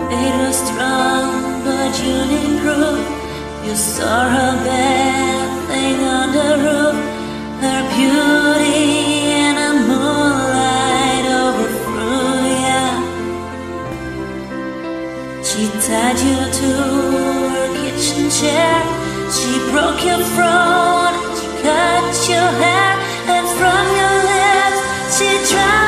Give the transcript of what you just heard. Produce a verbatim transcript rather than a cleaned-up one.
It was strong, but you didn't prove. You saw her bathing on the roof, her beauty in a moonlight overthrew ya. She tied you to her kitchen chair, she broke your throne, she cut your hair, and from your lips she tried